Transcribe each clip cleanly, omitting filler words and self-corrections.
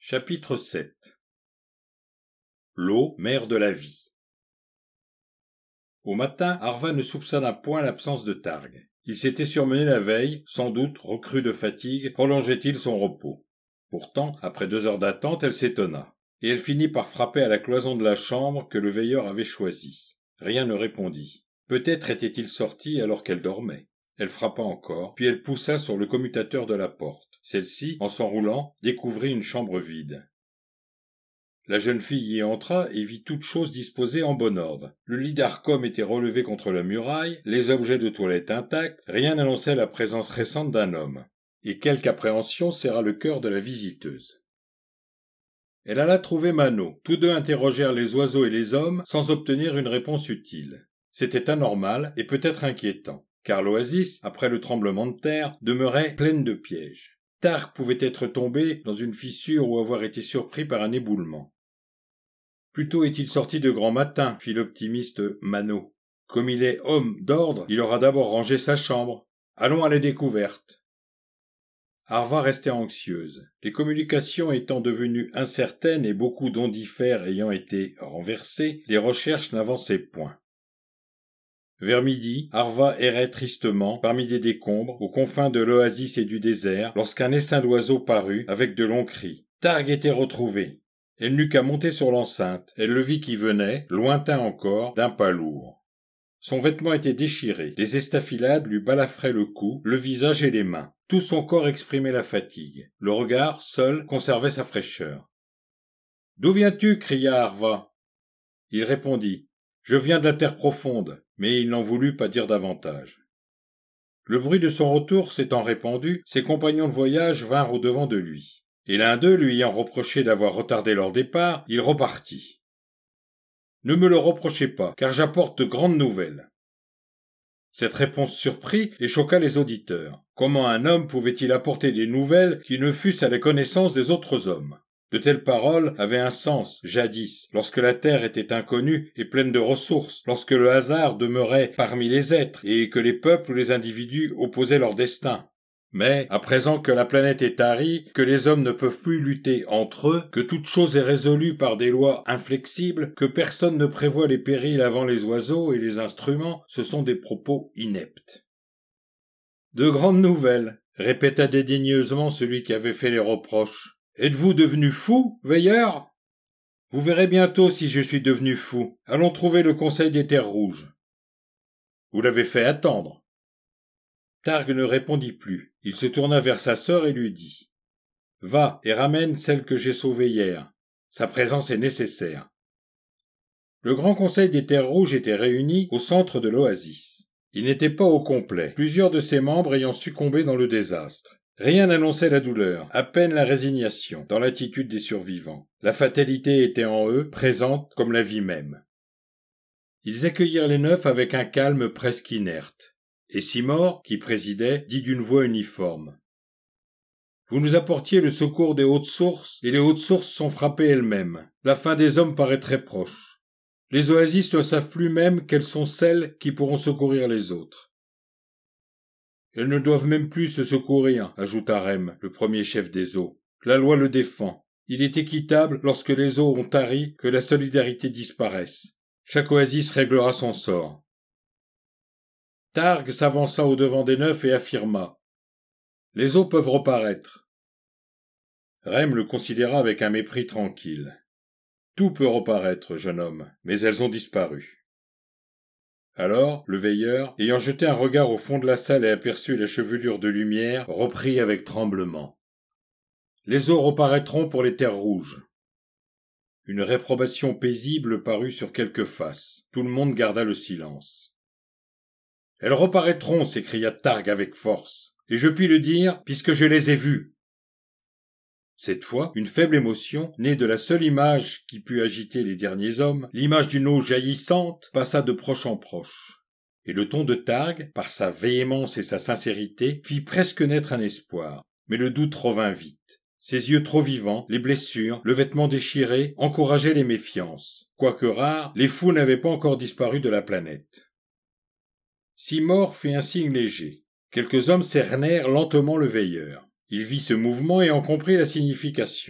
Chapitre 7. L'eau, mère de la vie. Au matin, Arva ne soupçonna point l'absence de Targ. Il s'était surmené la veille, sans doute, recru de fatigue, prolongeait-il son repos. Pourtant, après 2 heures d'attente, elle s'étonna, et elle finit par frapper à la cloison de la chambre que le veilleur avait choisie. Rien ne répondit. Peut-être était-il sorti alors qu'elle dormait. Elle frappa encore, puis elle poussa sur le commutateur de la porte. Celle-ci, en s'enroulant, découvrit une chambre vide. La jeune fille y entra et vit toutes choses disposées en bon ordre. Le lit d'Arcom était relevé contre la muraille, les objets de toilette intacts, rien n'annonçait la présence récente d'un homme. Et quelque appréhension serra le cœur de la visiteuse. Elle alla trouver Mano. Tous deux interrogèrent les oiseaux et les hommes sans obtenir une réponse utile. C'était anormal et peut-être inquiétant, car l'oasis, après le tremblement de terre, demeurait pleine de pièges. Targ pouvait être tombé dans une fissure ou avoir été surpris par un éboulement. Plutôt est-il sorti de grand matin, fit l'optimiste Mano. Comme il est homme d'ordre, il aura d'abord rangé sa chambre. Allons à la découverte. Arva restait anxieuse. Les communications étant devenues incertaines et beaucoup d'ondifères ayant été renversés, les recherches n'avançaient point. Vers midi, Arva errait tristement parmi des décombres, aux confins de l'oasis et du désert, lorsqu'un essaim d'oiseaux parut, avec de longs cris. Targ était retrouvé. Elle n'eut qu'à monter sur l'enceinte. Elle le vit qui venait, lointain encore, d'un pas lourd. Son vêtement était déchiré. Des estafilades lui balafraient le cou, le visage et les mains. Tout son corps exprimait la fatigue. Le regard, seul, conservait sa fraîcheur. « D'où viens-tu » cria Arva. Il répondit. « Je viens de la terre profonde. » Mais il n'en voulut pas dire davantage. Le bruit de son retour s'étant répandu, ses compagnons de voyage vinrent au-devant de lui. Et l'un d'eux, lui ayant reproché d'avoir retardé leur départ, il repartit. « Ne me le reprochez pas, car j'apporte de grandes nouvelles. » Cette réponse surprit et choqua les auditeurs. Comment un homme pouvait-il apporter des nouvelles qui ne fussent à la connaissance des autres hommes ? De telles paroles avaient un sens, jadis, lorsque la terre était inconnue et pleine de ressources, lorsque le hasard demeurait parmi les êtres et que les peuples ou les individus opposaient leur destin. Mais, à présent que la planète est tarie, que les hommes ne peuvent plus lutter entre eux, que toute chose est résolue par des lois inflexibles, que personne ne prévoit les périls avant les oiseaux et les instruments, ce sont des propos ineptes. « De grandes nouvelles » répéta dédaigneusement celui qui avait fait les reproches. « Êtes-vous devenu fou, veilleur ?» « Vous verrez bientôt si je suis devenu fou. Allons trouver le Conseil des Terres Rouges. » « Vous l'avez fait attendre. » Targ ne répondit plus. Il se tourna vers sa sœur et lui dit « Va et ramène celle que j'ai sauvée hier. Sa présence est nécessaire. » Le Grand Conseil des Terres Rouges était réuni au centre de l'oasis. Il n'était pas au complet, plusieurs de ses membres ayant succombé dans le désastre. Rien n'annonçait la douleur, à peine la résignation, dans l'attitude des survivants. La fatalité était en eux, présente comme la vie même. Ils accueillirent les 9 avec un calme presque inerte. Et Simor, qui présidait, dit d'une voix uniforme. « Vous nous apportiez le secours des hautes sources, et les hautes sources sont frappées elles-mêmes. La fin des hommes paraît très proche. Les oasis ne savent plus même quelles sont celles qui pourront secourir les autres. » « Elles ne doivent même plus se secourir, » ajouta Rem, le premier chef des eaux. « La loi le défend. Il est équitable, lorsque les eaux ont tari, que la solidarité disparaisse. Chaque oasis réglera son sort. » Targ s'avança au-devant des 9 et affirma. « Les eaux peuvent reparaître. » Rem le considéra avec un mépris tranquille. « Tout peut reparaître, jeune homme, mais elles ont disparu. » Alors, le veilleur, ayant jeté un regard au fond de la salle et aperçu la chevelure de lumière, reprit avec tremblement. « Les eaux reparaîtront pour les terres rouges. » Une réprobation paisible parut sur quelques faces. Tout le monde garda le silence. « Elles reparaîtront, s'écria Targ avec force. Et je puis le dire, puisque je les ai vues. » Cette fois, une faible émotion, née de la seule image qui put agiter les derniers hommes, l'image d'une eau jaillissante, passa de proche en proche. Et le ton de Targ, par sa véhémence et sa sincérité, fit presque naître un espoir. Mais le doute revint vite. Ses yeux trop vivants, les blessures, le vêtement déchiré, encourageaient les méfiances. Quoique rares, les fous n'avaient pas encore disparu de la planète. Simor fit un signe léger. Quelques hommes cernèrent lentement le veilleur. Il vit ce mouvement et en comprit la signification.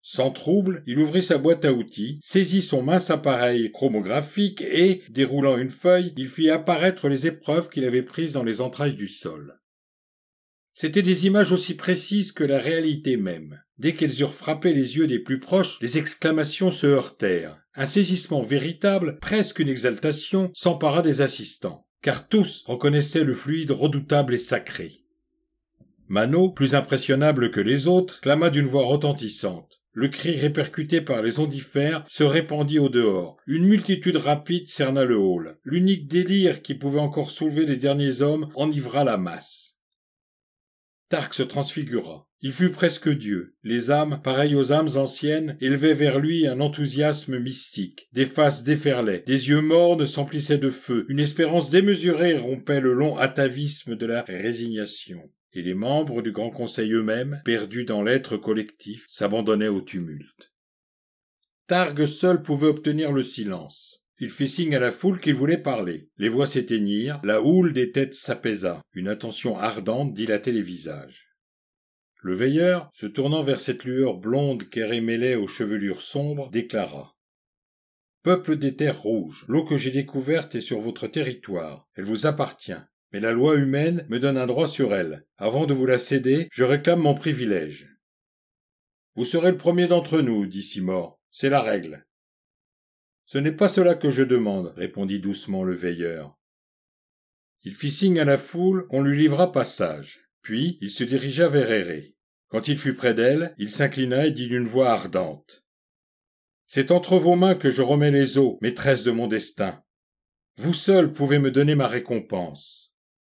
Sans trouble, il ouvrit sa boîte à outils, saisit son mince appareil chromographique et, déroulant une feuille, il fit apparaître les épreuves qu'il avait prises dans les entrailles du sol. C'étaient des images aussi précises que la réalité même. Dès qu'elles eurent frappé les yeux des plus proches, les exclamations se heurtèrent. Un saisissement véritable, presque une exaltation, s'empara des assistants, car tous reconnaissaient le fluide redoutable et sacré. Manot, plus impressionnable que les autres, clama d'une voix retentissante. Le cri répercuté par les ondifères se répandit au dehors. Une multitude rapide cerna le hall. L'unique délire qui pouvait encore soulever les derniers hommes enivra la masse. Targ se transfigura. Il fut presque Dieu. Les âmes, pareilles aux âmes anciennes, élevaient vers lui un enthousiasme mystique. Des faces déferlaient, des yeux mornes s'emplissaient de feu. Une espérance démesurée rompait le long atavisme de la résignation. Et les membres du Grand Conseil eux-mêmes, perdus dans l'être collectif, s'abandonnaient au tumulte. Targ seul pouvait obtenir le silence. Il fit signe à la foule qu'il voulait parler. Les voix s'éteignirent, la houle des têtes s'apaisa. Une attention ardente dilatait les visages. Le veilleur, se tournant vers cette lueur blonde qu'érémêlait aux chevelures sombres, déclara : « Peuple des terres rouges, l'eau que j'ai découverte est sur votre territoire. Elle vous appartient. Mais la loi humaine me donne un droit sur elle. Avant de vous la céder, je réclame mon privilège. »« Vous serez le premier d'entre nous, dit Simor. C'est la règle. »« Ce n'est pas cela que je demande, répondit doucement le veilleur. Il fit signe à la foule qu'on lui livrât passage. Puis il se dirigea vers Héré. Quand il fut près d'elle, il s'inclina et dit d'une voix ardente : « C'est entre vos mains que je remets les eaux, maîtresse de mon destin. Vous seule pouvez me donner ma récompense. »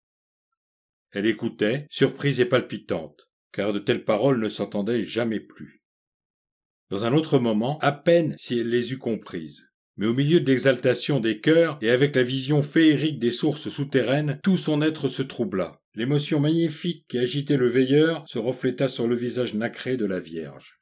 Elle écoutait, surprise et palpitante, car de telles paroles ne s'entendaient jamais plus. Dans un autre moment, à peine si elle les eût comprises. Mais au milieu de l'exaltation des cœurs et avec la vision féerique des sources souterraines, tout son être se troubla. L'émotion magnifique qui agitait le veilleur se refléta sur le visage nacré de la Vierge.